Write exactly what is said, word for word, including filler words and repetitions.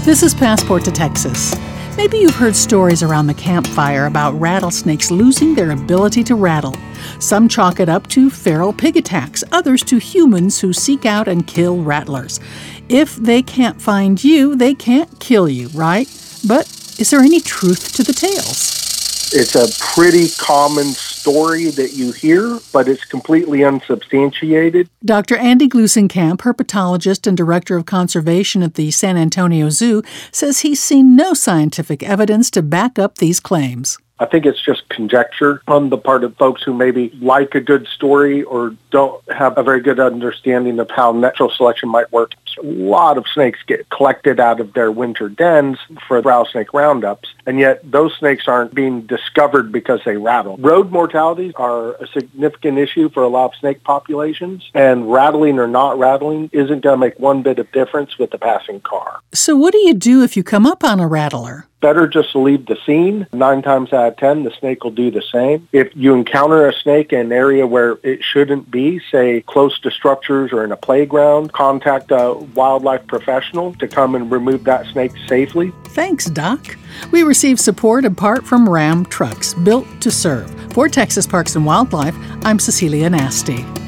This is Passport to Texas. Maybe you've heard stories around the campfire about rattlesnakes losing their ability to rattle. Some chalk it up to feral pig attacks, others to humans who seek out and kill rattlers. If they can't find you, they can't kill you, right? But is there any truth to the tales? It's a pretty common story that you hear, but it's completely unsubstantiated. Doctor Andy Gluesenkamp, herpetologist and director of conservation at the San Antonio Zoo, says he's seen no scientific evidence to back up these claims. I think it's just conjecture on the part of folks who maybe like a good story or don't have a very good understanding of how natural selection might work. A lot of snakes get collected out of their winter dens for rattlesnake roundups, and yet those snakes aren't being discovered because they rattle. Road mortalities are a significant issue for a lot of snake populations, and rattling or not rattling isn't going to make one bit of difference with the passing car. So what do you do if you come up on a rattler? Better just leave the scene. Nine times out of ten, the snake will do the same. If you encounter a snake in an area where it shouldn't be, say close to structures or in a playground, contact a wildlife professional to come and remove that snake safely. Thanks, Doc. We receive support in part from Ram Trucks, built to serve. For Texas Parks and Wildlife, I'm Cecilia Nasty.